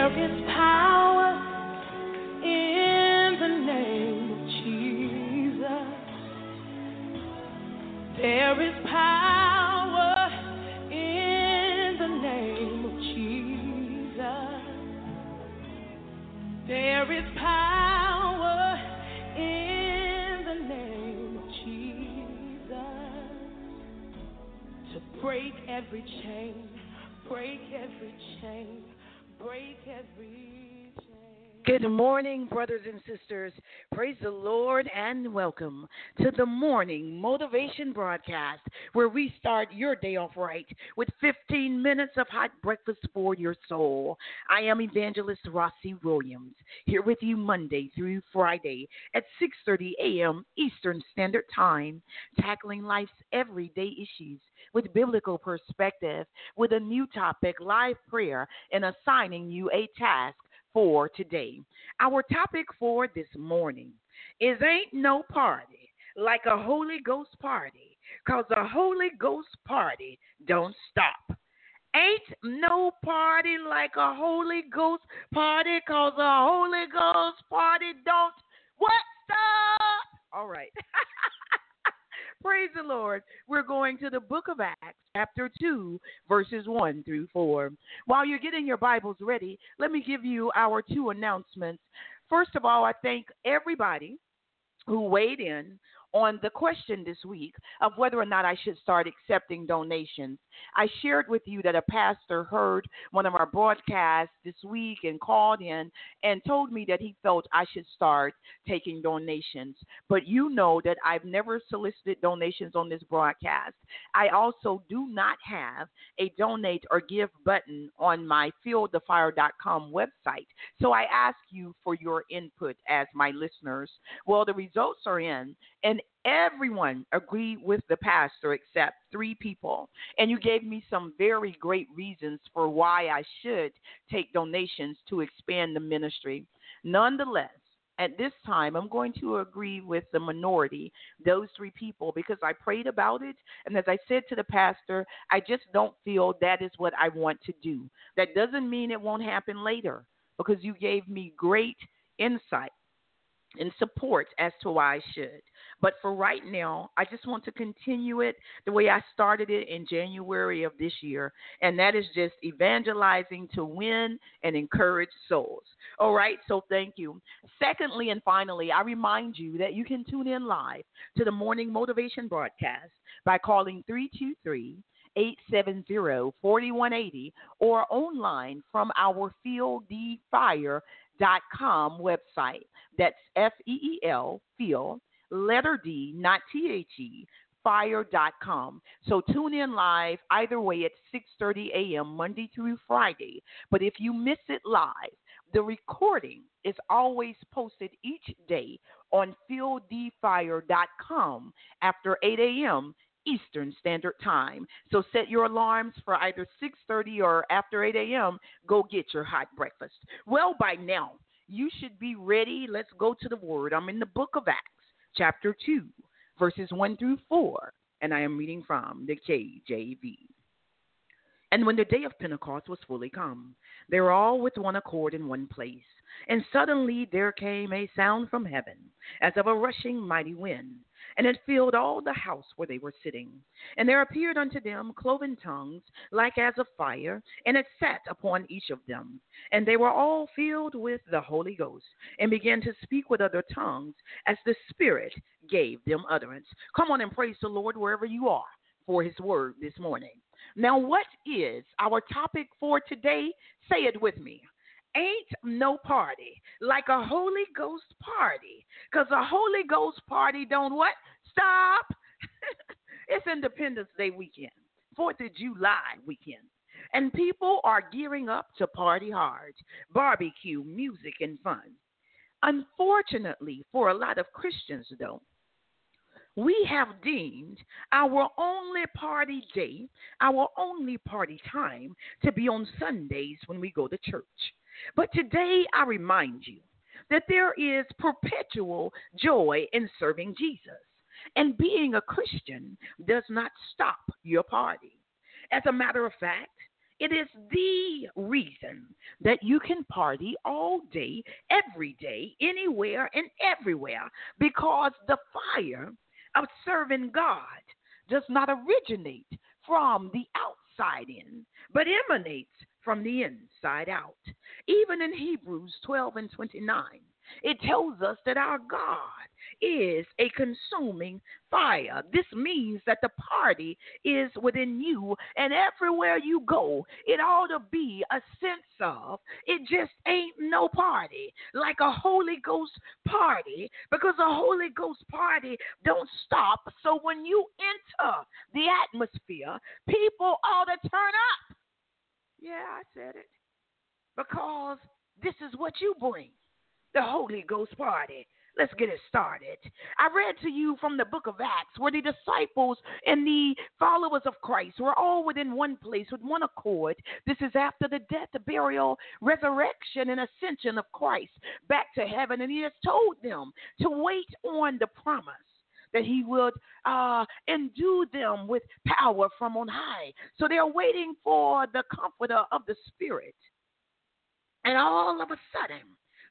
is power in the name of Jesus. There is power in the name of Jesus. There is power in the name of Jesus to break every chain, break every chain, break every chain. Good morning, brothers and sisters. Praise the Lord and welcome to the morning motivation broadcast where we start your day off right with 15 minutes of hot breakfast for your soul. I am Evangelist Rossi Williams, here with you Monday through Friday at 6:30 a.m. Eastern Standard Time, tackling life's everyday issues with biblical perspective, with a new topic, live prayer, and assigning you a task for today. Our topic for this morning is ain't no party like a Holy Ghost party, 'cause a Holy Ghost party don't stop. Ain't no party like a Holy Ghost party, 'cause a Holy Ghost party don't what stop? All right. Praise the Lord. We're going to the book of Acts, chapter 2, verses 1 through 4. While you're getting your Bibles ready, let me give you our two announcements. First of all, I thank everybody who weighed in on the question this week of whether or not I should start accepting donations. I shared with you that a pastor heard one of our broadcasts this week and called in and told me that he felt I should start taking donations. But you know that I've never solicited donations on this broadcast. I also do not have a donate or give button on my fieldthefire.com website. So I ask you for your input as my listeners. Well, the results are in, and everyone agreed with the pastor except 3 people. And you gave me some very great reasons for why I should take donations to expand the ministry. Nonetheless, at this time, I'm going to agree with the minority, those 3 people, because I prayed about it. And as I said to the pastor, I just don't feel that is what I want to do. That doesn't mean it won't happen later, because you gave me great insight and support as to why I should. But for right now, I just want to continue it the way I started it in January of this year, and that is just evangelizing to win and encourage souls. All right, so thank you. Secondly and finally, I remind you that you can tune in live to the morning motivation broadcast by calling 323-870-4180 or online from our fieldthefire.com website. That's FEEL, feel, letter D, not THE, fire.com. So tune in live either way at 6:30 a.m. Monday through Friday. But if you miss it live, the recording is always posted each day on fieldthefire.com after 8 a.m. Eastern Standard Time. So set your alarms for either 6:30 or after 8 a.m. Go get your hot breakfast. Well, by now, you should be ready. Let's go to the Word. I'm in the book of Acts, chapter 2, verses 1 through 4, and I am reading from the KJV. And when the day of Pentecost was fully come, they were all with one accord in one place. And suddenly there came a sound from heaven, as of a rushing mighty wind, and it filled all the house where they were sitting. And there appeared unto them cloven tongues, like as of fire, and it sat upon each of them. And they were all filled with the Holy Ghost, and began to speak with other tongues, as the Spirit gave them utterance. Come on and praise the Lord wherever you are for his word this morning. Now, what is our topic for today? Say it with me. Ain't no party like a Holy Ghost party, because a Holy Ghost party don't what? Stop. It's Independence Day weekend, 4th of July weekend, and people are gearing up to party hard, barbecue, music, and fun. Unfortunately, for a lot of Christians, though, we have deemed our only party day, our only party time to be on Sundays when we go to church. But today I remind you that there is perpetual joy in serving Jesus. And being a Christian does not stop your party. As a matter of fact, It is the reason that you can party all day, every day, anywhere and everywhere, because the fire of serving God does not originate from the outside in, but emanates from the inside out. Even in Hebrews 12 and 29, it tells us that our God is a consuming fire. This means that the party is within you, and everywhere you go, it ought to be a sense of it just ain't no party like a Holy Ghost party, because a Holy Ghost party don't stop. So when you enter the atmosphere, people ought to turn up. Yeah, I said it. Because this is what you bring, the Holy Ghost party. Let's get it started. I read to you from the book of Acts where the disciples and the followers of Christ were all within one place with one accord. This is after the death, burial, resurrection, and ascension of Christ back to heaven. And he has told them to wait on the promise that he would endue them with power from on high. So they're waiting for the comforter of the Spirit. And all of a sudden,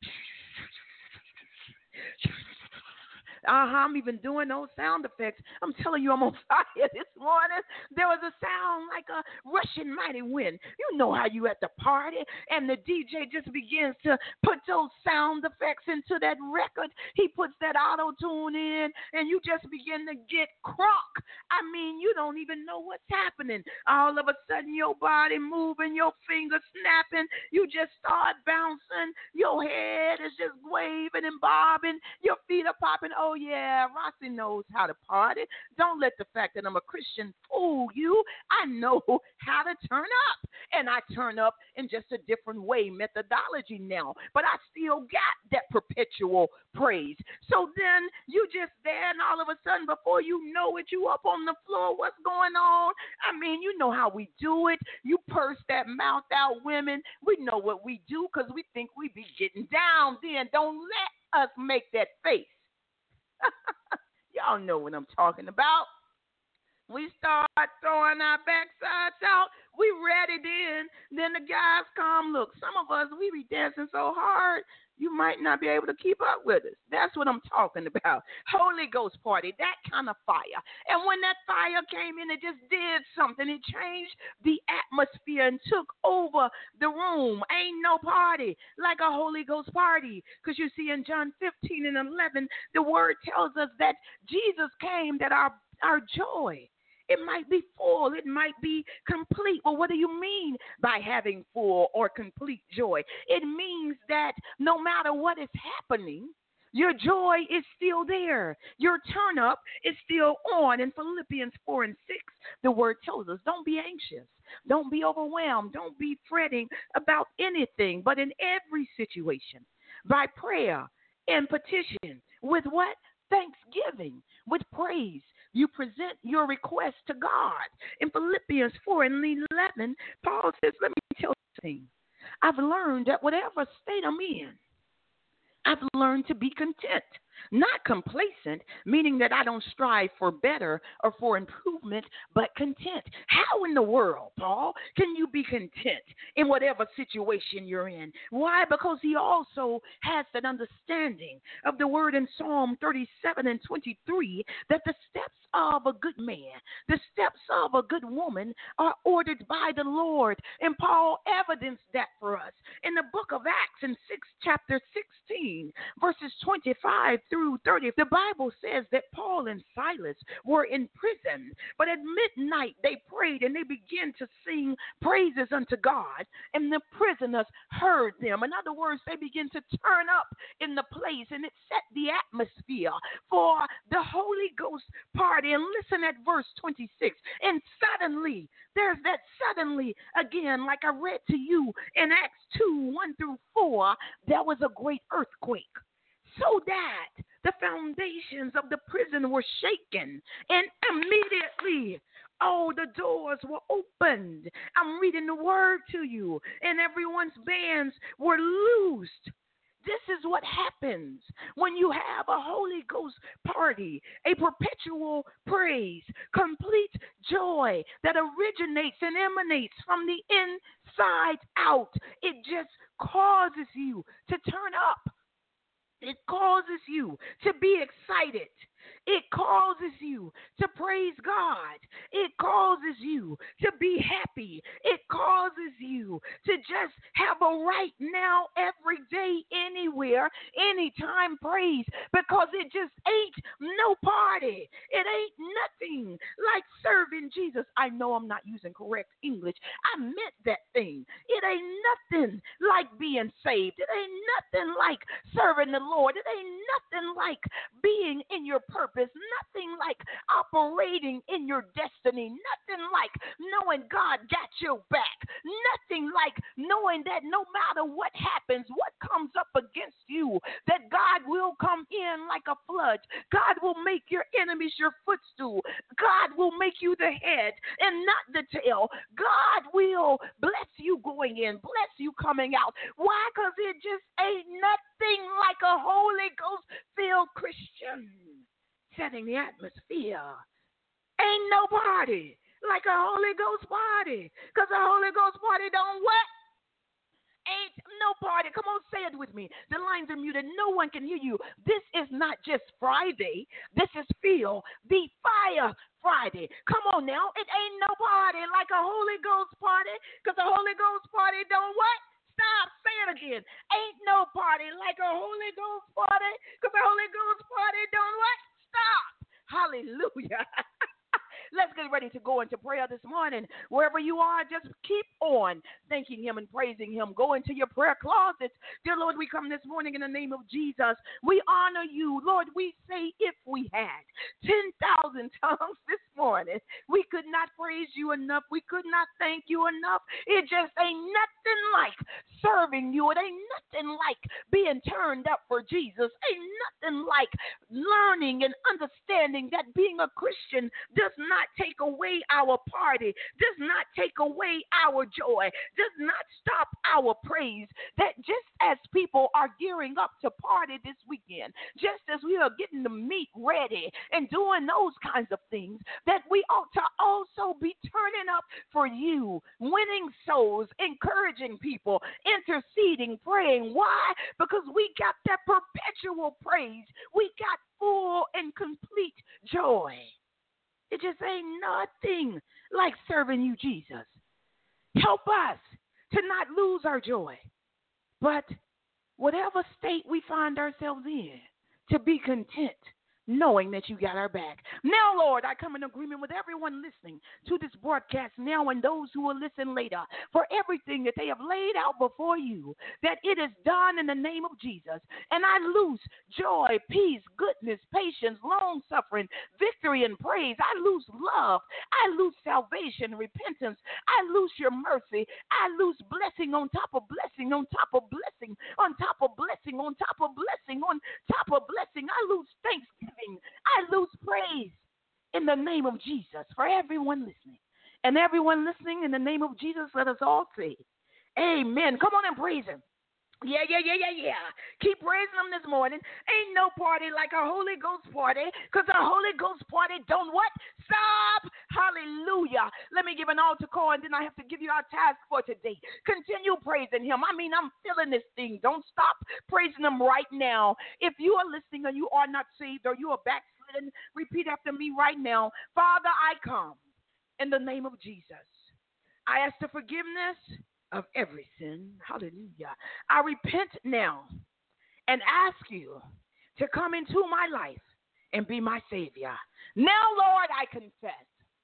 I'm even doing those sound effects. I'm telling you, I'm on fire this morning. There was a sound like a rushing mighty wind. You know how you at the party and the DJ just begins to put those sound effects into that record. He puts that auto tune in and you just begin to get crunk. I mean, you don't even know what's happening. All of a sudden, your body moving, your fingers snapping. You just start bouncing. Your head is just waving and bobbing. Your feet are popping. Oh, yeah, Rossi knows how to party. Don't let the fact that I'm a Christian fool you. I know how to turn up. And I turn up in just a different way, methodology now. But I still got that perpetual praise. So then you just there, and all of a sudden, before you know it, you up on the floor. What's going on? I mean, you know how we do it. You purse that mouth out, women. We know what we do because we think we be getting down then. Don't let us make that face. Y'all know what I'm talking about. We start throwing our backsides out. We ready then the guys come. Look, some of us, we be dancing so hard, you might not be able to keep up with us. That's what I'm talking about. Holy Ghost party, that kind of fire. And when that fire came in, it just did something. It changed the atmosphere and took over the room. Ain't no party like a Holy Ghost party. Because you see in John 15 and 11, the word tells us that Jesus came that our joy, it might be full. It might be complete. Well, what do you mean by having full or complete joy? It means that no matter what is happening, your joy is still there. Your turn up is still on. In Philippians 4 and 6, the word tells us, don't be anxious. Don't be overwhelmed. Don't be fretting about anything. But in every situation, by prayer and petition, with what? Thanksgiving, with praise, you present your request to God. In Philippians 4 and 11, Paul says, let me tell you something. I've learned that whatever state I'm in, I've learned to be content, not complacent, meaning that I don't strive for better or for improvement, but content. How in the world, Paul, can you be content in whatever situation you're in? Why? Because he also has that understanding of the word in Psalm 37 and 23 that the steps of a good man, the steps of a good woman are ordered by the Lord. And Paul evidenced that for us in the book of Acts in chapter 16, verses 25 through 30. The Bible says that Paul and Silas were in prison, but at midnight they prayed and they began to sing praises unto God, and the prisoners heard them. In other words, they began to turn up in the place, and it set the atmosphere for the Holy Ghost party. And listen at verse 26. And suddenly, there's that suddenly again, like I read to you in Acts 2, 1 through 4, there was a great earthquake, so that the foundations of the prison were shaken, and immediately all the doors were opened. I'm reading the word to you, and everyone's bands were loosed. This is what happens when you have a Holy Ghost party, a perpetual praise, complete joy that originates and emanates from the inside out. It just causes you to turn up. It causes you to be excited. It causes you to praise God. It causes you to be happy. It causes you to just have a right now, every day, anywhere, anytime praise, because it just ain't no party. It ain't nothing like serving Jesus. I know I'm not using correct English. I meant that thing. It ain't nothing like being saved. It ain't nothing like serving the Lord. It ain't nothing like being in your purpose. Nothing like operating in your destiny. Nothing like knowing God got your back. Nothing like knowing that no matter what happens, what comes up against you, that God will come in like a flood. God will make your enemies your footstool. God will make you the head and not the tail. God will bless you going in, bless you coming out. Why? Because it just ain't nothing like a Holy Ghost-filled Christian setting the atmosphere. Ain't no party like a Holy Ghost party, because a Holy Ghost party don't what? Ain't no party. Come on, say it with me. The lines are muted. No one can hear you. This is not just Friday. This is Feel the Fire Friday. Come on now. It ain't no party like a Holy Ghost party, because a Holy Ghost party don't what? Stop. Say it again. Ain't no party like a Holy Ghost party, because a Holy Ghost party don't what? Stop. Hallelujah. Let's get ready to go into prayer this morning. Wherever you are, just keep on thanking him and praising him. Go into your prayer closets. Dear Lord, we come this morning in the name of Jesus. We honor you. Lord, we say if we had 10,000 tongues this morning, we could not praise you enough. We could not thank you enough. It just ain't nothing like serving you. It ain't nothing like being turned up for Jesus. Ain't nothing like learning and understanding that being a Christian does not take away our party, does not take away our joy, does not stop our praise. That just as people are gearing up to party this weekend, just as we are getting the meat ready and doing those kinds of things, that we ought to also be turning up for you, winning souls, encouraging people, interceding, praying. Why? Because we got that perpetual praise. We got full and complete joy. It just ain't nothing like serving you, Jesus. Help us to not lose our joy, but whatever state we find ourselves in, to be content, knowing that you got our back. Now, Lord, I come in agreement with everyone listening to this broadcast now and those who will listen later for everything that they have laid out before you, that it is done in the name of Jesus. And I lose joy, peace, goodness, patience, long-suffering, victory, and praise. I lose love. I lose salvation, repentance. I lose your mercy. I lose blessing on top of blessing, on top of blessing, on top of blessing, on top of blessing, on top of blessing. I lose thanksgiving. I lose praise in the name of Jesus for everyone listening. And everyone listening, in the name of Jesus, let us all say, amen. Come on and praise him. Yeah. Keep praising him this morning. Ain't no party like a Holy Ghost party, because a Holy Ghost party don't what? Stop. Hallelujah. Let me give an altar call, and then I have to give you our task for today. Continue praising him. I'm feeling this thing. Don't stop praising him right now. If you are listening and you are not saved or you are backslidden, repeat after me right now. Father, I come in the name of Jesus. I ask the forgiveness of every sin. Hallelujah. I repent now and ask you to come into my life and be my Savior. Now, Lord, I confess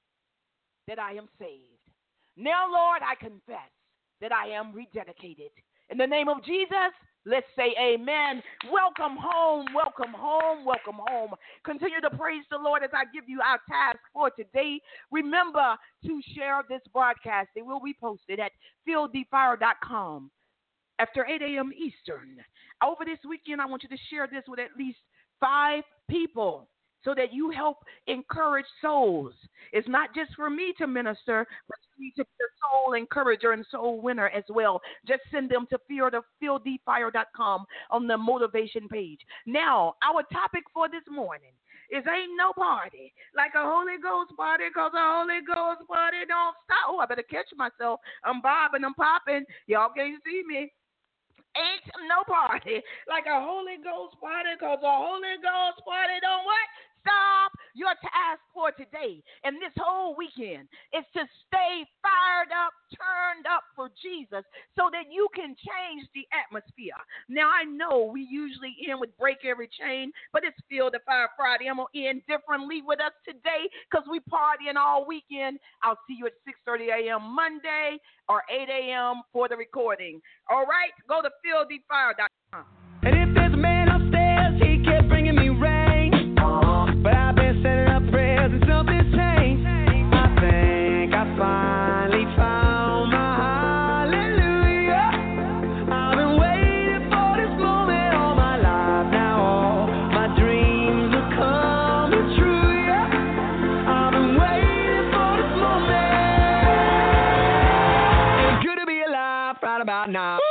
that I am saved. Now, Lord, I confess that I am rededicated. In the name of Jesus, let's say amen. Welcome home, welcome home, welcome home. Continue to praise the Lord as I give you our task for today. Remember to share this broadcast. It will be posted at fieldthefire.com after 8 a.m. Eastern. Over this weekend, I want you to share this with at least 5 people so that you help encourage souls. It's not just for me to minister, but you need to be a soul encourager and soul winner as well. Just send them to feelthefire.com on the motivation page. Now, our topic for this morning is ain't no party like a Holy Ghost party, because a Holy Ghost party don't stop. Oh, I better catch myself. I'm bobbing, I'm popping. Y'all can't see me. Ain't no party like a Holy Ghost party, because a Holy Ghost party don't what? Stop. Your task for today and this whole weekend is to stay fired up, turned up for Jesus so that you can change the atmosphere. Now, I know we usually end with Break Every Chain, but it's Feel the Fire Friday. I'm going to end differently with us today because we partying all weekend. I'll see you at 6:30 a.m. Monday or 8 a.m. for the recording. All right? Go to feelthefire.com. And if there's a man upstairs, he kept bringing me rain. But I've been sending up prayers and something's changed. I think I finally found my hallelujah. I've been waiting for this moment all my life. Now all my dreams are coming true, yeah. I've been waiting for this moment. It's good to be alive right about now.